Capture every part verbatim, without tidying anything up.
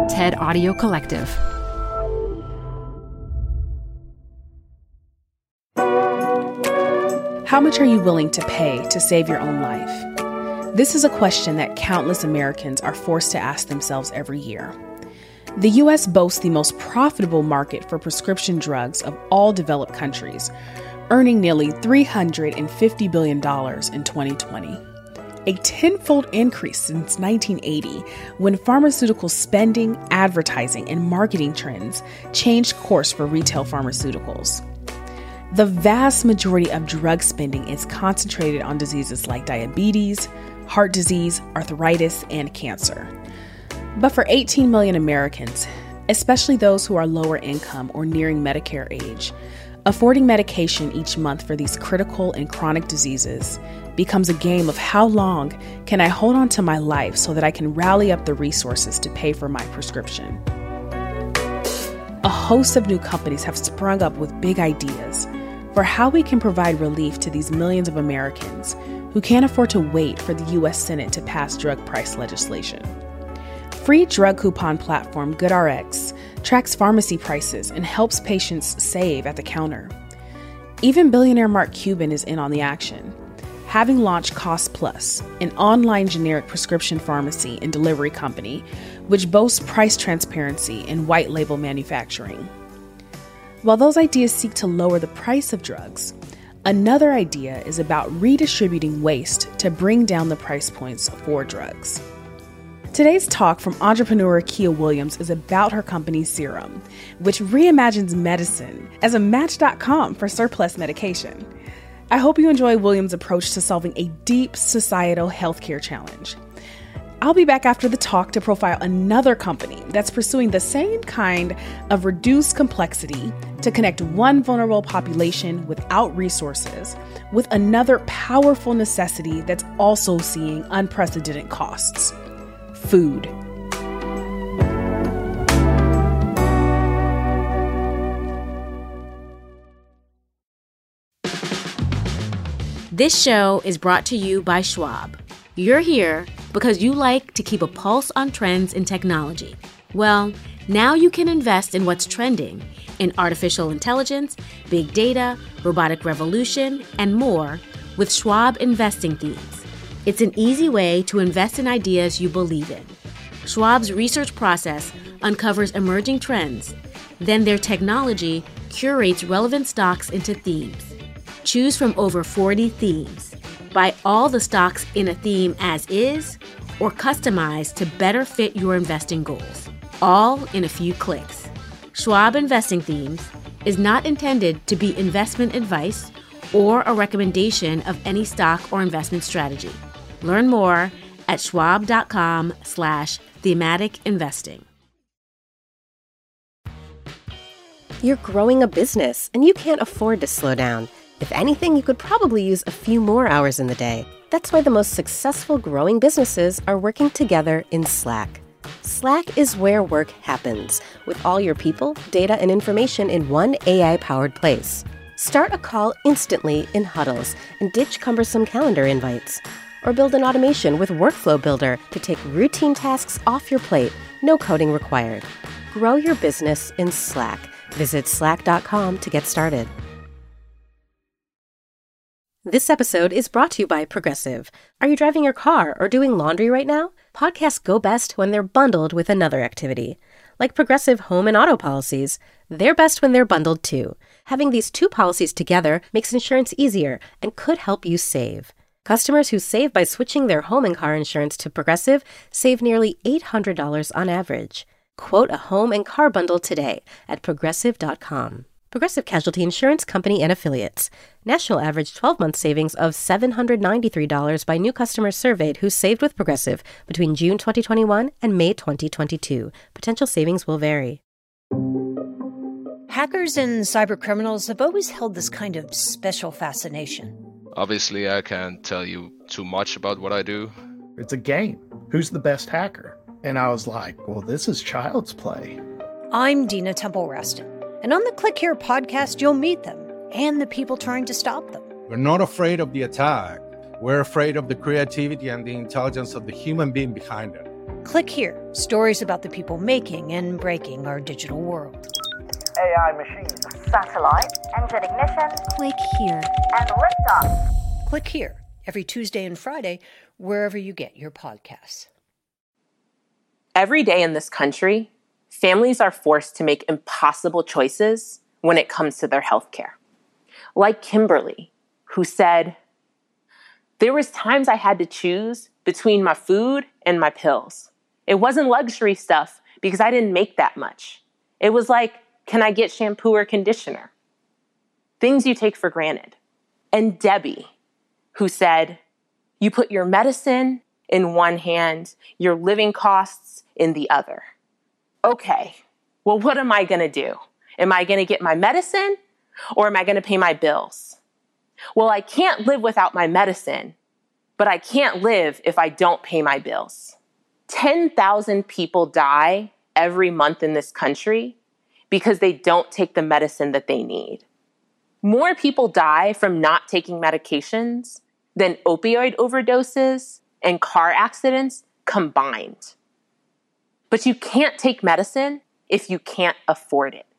TED Audio Collective. How much are you willing to pay to save your own life? This is a question that countless Americans are forced to ask themselves every year. The U S boasts the most profitable market for prescription drugs of all developed countries, earning nearly three hundred fifty billion dollars in twenty twenty. A tenfold increase since nineteen eighty, when pharmaceutical spending, advertising, and marketing trends changed course for retail pharmaceuticals. The vast majority of drug spending is concentrated on diseases like diabetes, heart disease, arthritis, and cancer. But for eighteen million Americans, especially those who are lower income or nearing Medicare age, affording medication each month for these critical and chronic diseases becomes a game of how long can I hold on to my life so that I can rally up the resources to pay for my prescription. A host of new companies have sprung up with big ideas for how we can provide relief to these millions of Americans who can't afford to wait for the U S Senate to pass drug price legislation. Free drug coupon platform GoodRx tracks pharmacy prices and helps patients save at the counter. Even billionaire Mark Cuban is in on the action, having launched Cost Plus, an online generic prescription pharmacy and delivery company which boasts price transparency and white label manufacturing. While those ideas seek to lower the price of drugs, another idea is about redistributing waste to bring down the price points for drugs. Today's talk from entrepreneur Kia Williams is about her company Serum, which reimagines medicine as a match dot com for surplus medication. I hope you enjoy Williams' approach to solving a deep societal healthcare challenge. I'll be back after the talk to profile another company that's pursuing the same kind of reduced complexity to connect one vulnerable population without resources with another powerful necessity that's also seeing unprecedented costs: food. This show is brought to you by Schwab. You're here because you like to keep a pulse on trends in technology. Well, now you can invest in what's trending in artificial intelligence, big data, robotic revolution, and more with Schwab Investing Themes. It's an easy way to invest in ideas you believe in. Schwab's research process uncovers emerging trends. Then their technology curates relevant stocks into themes. Choose from over forty themes. Buy all the stocks in a theme as is or customize to better fit your investing goals. All in a few clicks. Schwab Investing Themes is not intended to be investment advice or a recommendation of any stock or investment strategy. Learn more at schwab.com slash thematic investing. You're growing a business and you can't afford to slow down. If anything, you could probably use a few more hours in the day. That's why the most successful growing businesses are working together in Slack. Slack is where work happens, with all your people, data, and information in one A I-powered place. Start a call instantly in huddles and ditch cumbersome calendar invites. Or build an automation with Workflow Builder to take routine tasks off your plate, no coding required. Grow your business in Slack. Visit slack dot com to get started. This episode is brought to you by Progressive. Are you driving your car or doing laundry right now? Podcasts go best when they're bundled with another activity. Like Progressive home and auto policies, they're best when they're bundled too. Having these two policies together makes insurance easier and could help you save. Customers who save by switching their home and car insurance to Progressive save nearly eight hundred dollars on average. Quote a home and car bundle today at progressive dot com. Progressive Casualty Insurance Company and Affiliates. National average twelve-month savings of seven hundred ninety-three dollars by new customers surveyed who saved with Progressive between June twenty twenty-one and May twenty twenty-two. Potential savings will vary. Hackers and cybercriminals have always held this kind of special fascination. Obviously, I can't tell you too much about what I do. It's a game. Who's the best hacker? And I was like, well, this is child's play. I'm Dina Temple-Raston. And on the Click Here podcast, you'll meet them and the people trying to stop them. We're not afraid of the attack. We're afraid of the creativity and the intelligence of the human being behind it. Click here, stories about the people making and breaking our digital world. A I machines. Satellite. Engine ignition. Click here. And liftoff. Click here, every Tuesday and Friday, wherever you get your podcasts. Every day in this country, families are forced to make impossible choices when it comes to their health care. Like Kimberly, who said, "There was times I had to choose between my food and my pills. It wasn't luxury stuff because I didn't make that much. It was like, can I get shampoo or conditioner? Things you take for granted." And Debbie, who said, "You put your medicine in one hand, your living costs in the other." Okay, well, what am I going to do? Am I going to get my medicine or am I going to pay my bills? Well, I can't live without my medicine, but I can't live if I don't pay my bills. ten thousand people die every month in this country because they don't take the medicine that they need. More people die from not taking medications than opioid overdoses and car accidents combined. But you can't take medicine if you can't afford it.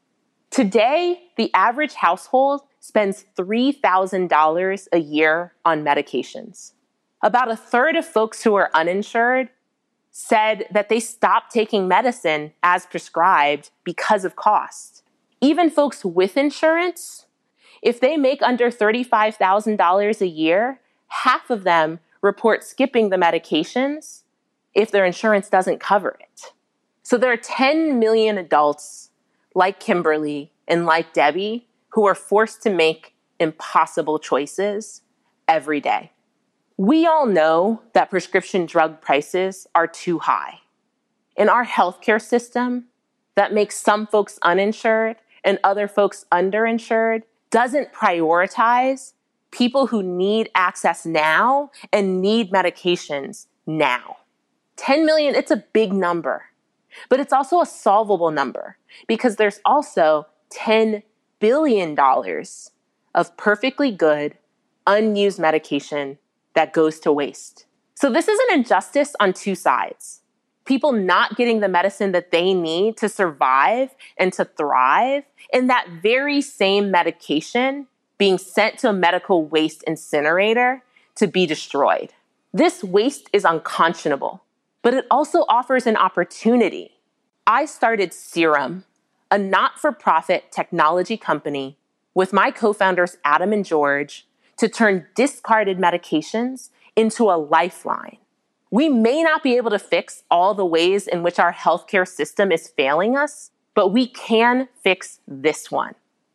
Today, the average household spends three thousand dollars a year on medications. About a third of folks who are uninsured said that they stopped taking medicine as prescribed because of cost. Even folks with insurance, if they make under thirty-five thousand dollars a year, half of them report skipping the medications if their insurance doesn't cover it. So there are ten million adults like Kimberly and like Debbie who are forced to make impossible choices every day. We all know that prescription drug prices are too high. In our healthcare system, that makes some folks uninsured and other folks underinsured, doesn't prioritize people who need access now and need medications now. ten million, it's a big number, but it's also a solvable number because there's also ten billion dollars of perfectly good, unused medication that goes to waste. So this is an injustice on two sides. People not getting the medicine that they need to survive and to thrive, and that very same medication being sent to a medical waste incinerator to be destroyed. This waste is unconscionable, but it also offers an opportunity. I started Serum, a not-for-profit technology company with my co-founders Adam and George to turn discarded medications into a lifeline. We may not be able to fix all the ways in which our healthcare system is failing us, but we can fix this one.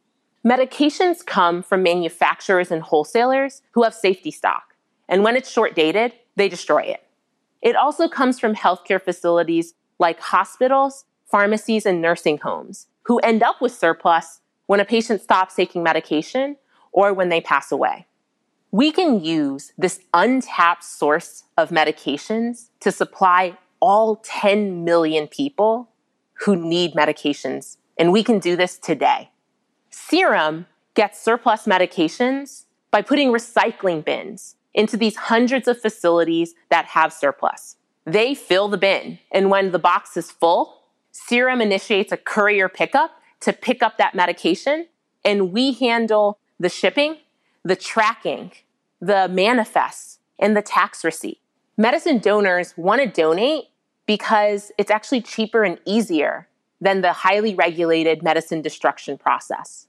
Medications come from manufacturers and wholesalers who have safety stock, and when it's short-dated, they destroy it. It also comes from healthcare facilities like hospitals, pharmacies, and nursing homes who end up with surplus when a patient stops taking medication or when they pass away. We can use this untapped source of medications to supply all ten million people who need medications, and we can do this today. Serum gets surplus medications by putting recycling bins into these hundreds of facilities that have surplus. They fill the bin, and when the box is full, Serum initiates a courier pickup to pick up that medication, and we handle the shipping, the tracking, the manifests, and the tax receipt. Medicine donors want to donate because it's actually cheaper and easier than the highly regulated medicine destruction process.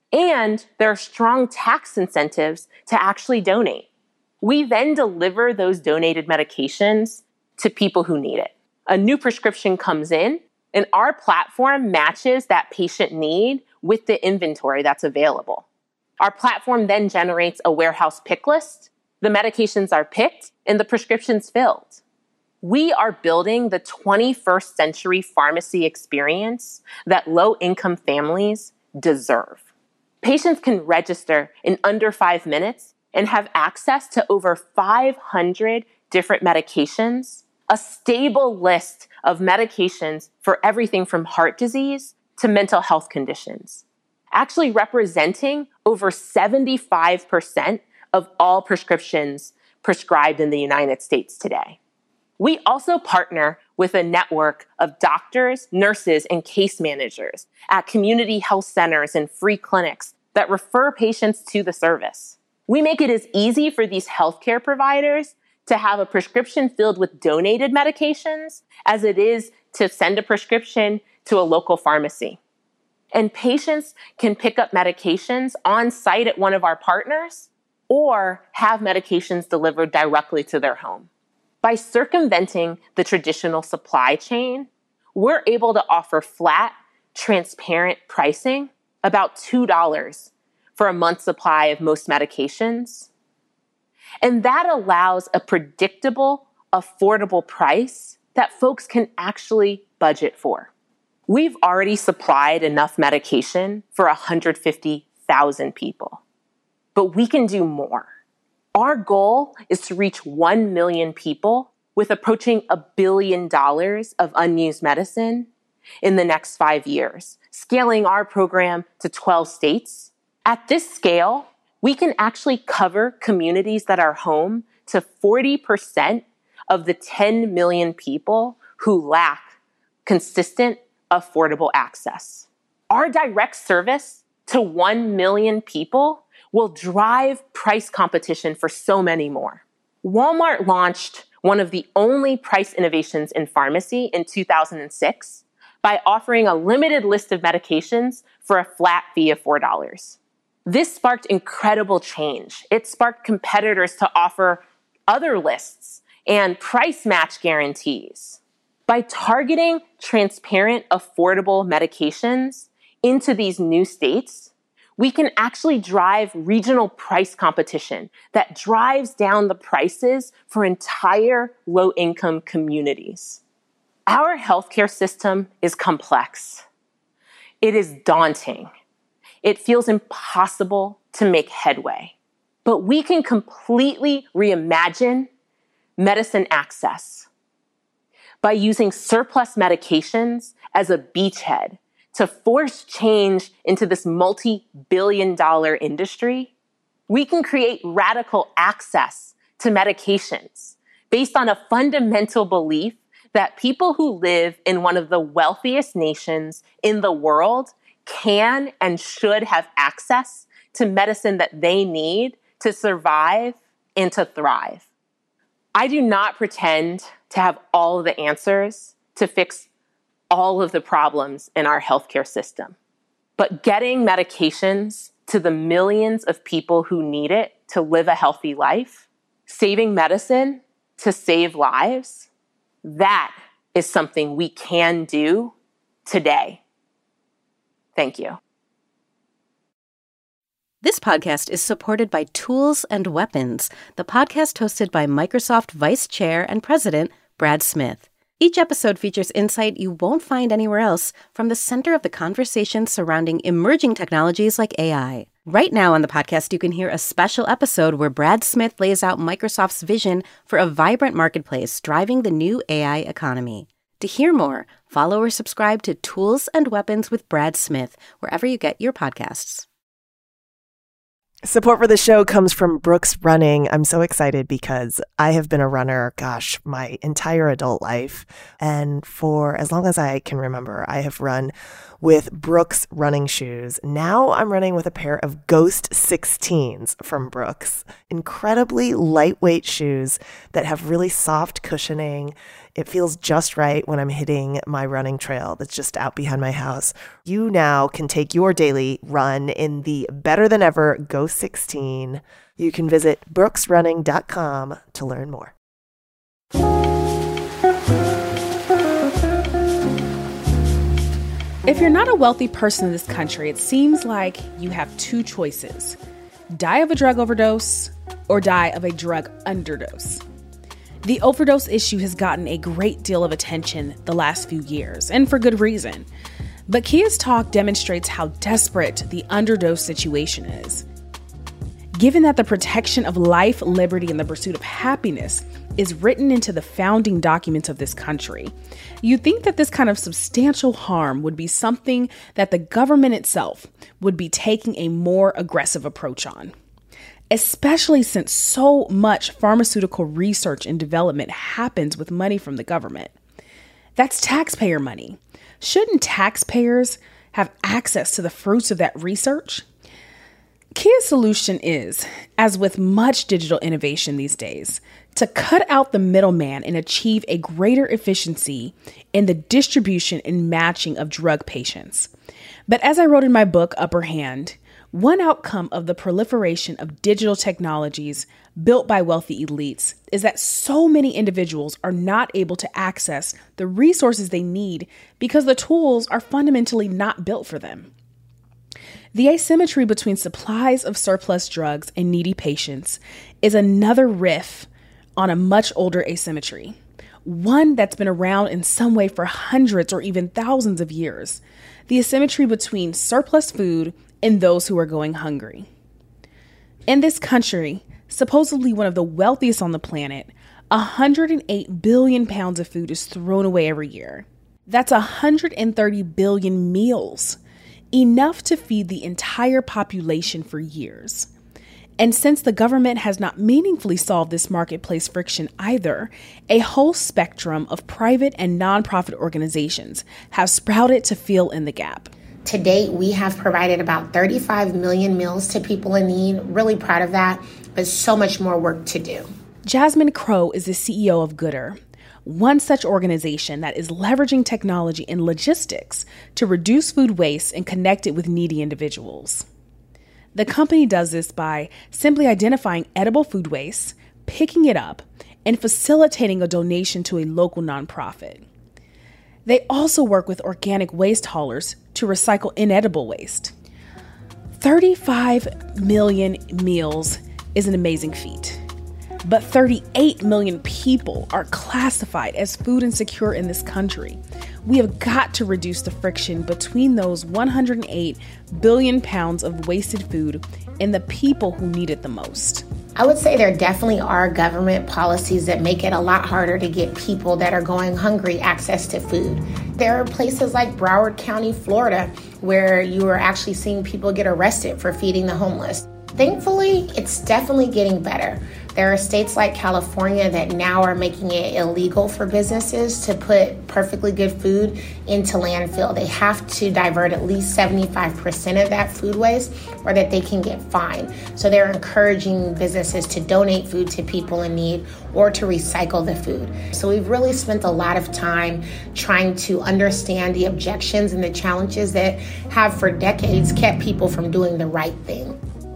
And there are strong tax incentives to actually donate. We then deliver those donated medications to people who need it. A new prescription comes in, and our platform matches that patient need with the inventory that's available. Our platform then generates a warehouse pick list. The medications are picked and the prescriptions filled. We are building the twenty-first century pharmacy experience that low-income families deserve. Patients can register in under five minutes and have access to over five hundred different medications, a stable list of medications for everything from heart disease to mental health conditions, actually representing over seventy-five percent of all prescriptions prescribed in the United States today. We also partner with a network of doctors, nurses, and case managers at community health centers and free clinics that refer patients to the service. We make it as easy for these healthcare providers to have a prescription filled with donated medications as it is to send a prescription to a local pharmacy. And patients can pick up medications on site at one of our partners or have medications delivered directly to their home. By circumventing the traditional supply chain, we're able to offer flat, transparent pricing, about two dollars for a month's supply of most medications. And that allows a predictable, affordable price that folks can actually budget for. We've already supplied enough medication for one hundred fifty thousand people, but we can do more. Our goal is to reach one million people with approaching a billion dollars of unused medicine in the next five years, scaling our program to twelve states. At this scale, we can actually cover communities that are home to forty percent of the ten million people who lack consistent, affordable access. Our direct service to one million people will drive price competition for so many more. Walmart launched one of the only price innovations in pharmacy in two thousand six by offering a limited list of medications for a flat fee of four dollars. This sparked incredible change. It sparked competitors to offer other lists and price match guarantees. By targeting transparent, affordable medications into these new states, we can actually drive regional price competition that drives down the prices for entire low-income communities. Our healthcare system is complex. It is daunting. It feels impossible to make headway. But we can completely reimagine medicine access by using surplus medications as a beachhead to force change into this multi-billion dollar industry. We can create radical access to medications based on a fundamental belief that people who live in one of the wealthiest nations in the world can and should have access to medicine that they need to survive and to thrive. I do not pretend to have all of the answers to fix all of the problems in our healthcare system. But getting medications to the millions of people who need it to live a healthy life, saving medicine to save lives, that is something we can do today. Thank you. This podcast is supported by Tools and Weapons, the podcast hosted by Microsoft Vice Chair and President Brad Smith. Each episode features insight you won't find anywhere else from the center of the conversation surrounding emerging technologies like A I. Right now on the podcast, you can hear a special episode where Brad Smith lays out Microsoft's vision for a vibrant marketplace driving the new A I economy. To hear more, follow or subscribe to Tools and Weapons with Brad Smith wherever you get your podcasts. Support for the show comes from Brooks Running. I'm so excited because I have been a runner, gosh, my entire adult life. And for as long as I can remember, I have run with Brooks running shoes. Now I'm running with a pair of Ghost sixteens from Brooks. Incredibly lightweight shoes that have really soft cushioning. It feels just right when I'm hitting my running trail that's just out behind my house. You now can take your daily run in the better than ever Ghost sixteen. You can visit brooks running dot com to learn more. If you're not a wealthy person in this country, it seems like you have two choices: die of a drug overdose or die of a drug underdose. The overdose issue has gotten a great deal of attention the last few years, and for good reason. But Kia's talk demonstrates how desperate the underdose situation is. Given that the protection of life, liberty, and the pursuit of happiness is written into the founding documents of this country, you'd think that this kind of substantial harm would be something that the government itself would be taking a more aggressive approach on. Especially since so much pharmaceutical research and development happens with money from the government. That's taxpayer money. Shouldn't taxpayers have access to the fruits of that research? Kia's solution is, as with much digital innovation these days, to cut out the middleman and achieve a greater efficiency in the distribution and matching of drug patients. But as I wrote in my book, Upper Hand, one outcome of the proliferation of digital technologies built by wealthy elites is that so many individuals are not able to access the resources they need because the tools are fundamentally not built for them. The asymmetry between supplies of surplus drugs and needy patients is another riff on a much older asymmetry, one that's been around in some way for hundreds or even thousands of years, the asymmetry between surplus food and those who are going hungry. In this country, supposedly one of the wealthiest on the planet, one hundred eight billion pounds of food is thrown away every year. That's one hundred thirty billion meals, enough to feed the entire population for years. And since the government has not meaningfully solved this marketplace friction either, a whole spectrum of private and nonprofit organizations have sprouted to fill in the gap. To date, we have provided about thirty-five million meals to people in need. Really proud of that, but so much more work to do. Jasmine Crow is the C E O of Gooder, one such organization that is leveraging technology and logistics to reduce food waste and connect it with needy individuals. The company does this by simply identifying edible food waste, picking it up, and facilitating a donation to a local nonprofit. They also work with organic waste haulers to recycle inedible waste. thirty-five million meals is an amazing feat. But thirty-eight million people are classified as food insecure in this country. We have got to reduce the friction between those one hundred eight billion pounds of wasted food and the people who need it the most. I would say there definitely are government policies that make it a lot harder to get people that are going hungry access to food. There are places like Broward County, Florida, where you are actually seeing people get arrested for feeding the homeless. Thankfully, it's definitely getting better. There are states like California that now are making it illegal for businesses to put perfectly good food into landfill. They have to divert at least seventy-five percent of that food waste or that they can get fined. So they're encouraging businesses to donate food to people in need or to recycle the food. So we've really spent a lot of time trying to understand the objections and the challenges that have for decades kept people from doing the right thing.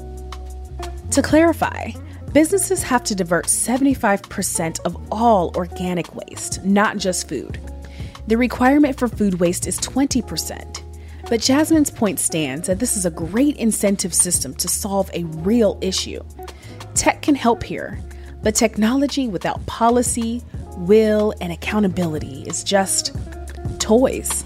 To clarify, businesses have to divert seventy-five percent of all organic waste, not just food. The requirement for food waste is twenty percent. But Jasmine's point stands that this is a great incentive system to solve a real issue. Tech can help here, but technology without policy, will, and accountability is just toys.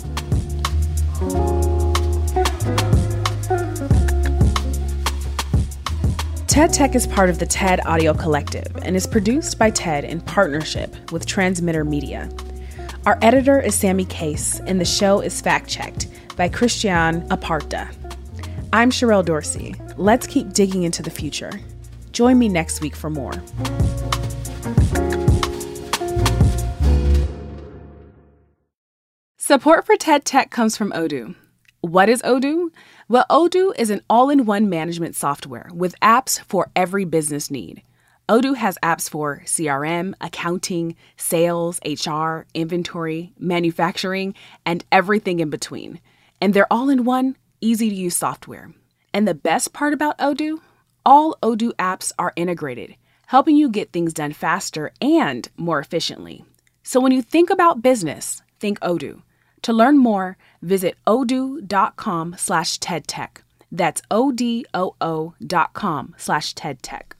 TED Tech is part of the TED Audio Collective and is produced by TED in partnership with Transmitter Media. Our editor is Sammy Case, and the show is fact-checked by Christian Aparta. I'm Sherelle Dorsey. Let's keep digging into the future. Join me next week for more. Support for TED Tech comes from Odoo. What is Odoo? Well, Odoo is an all-in-one management software with apps for every business need. Odoo has apps for C R M, accounting, sales, H R, inventory, manufacturing, and everything in between. And they're all-in-one, easy-to-use software. And the best part about Odoo? All Odoo apps are integrated, helping you get things done faster and more efficiently. So when you think about business, think Odoo. To learn more, visit odoo.com slash TEDTech. That's O-D-O-O dot com slash TEDTech.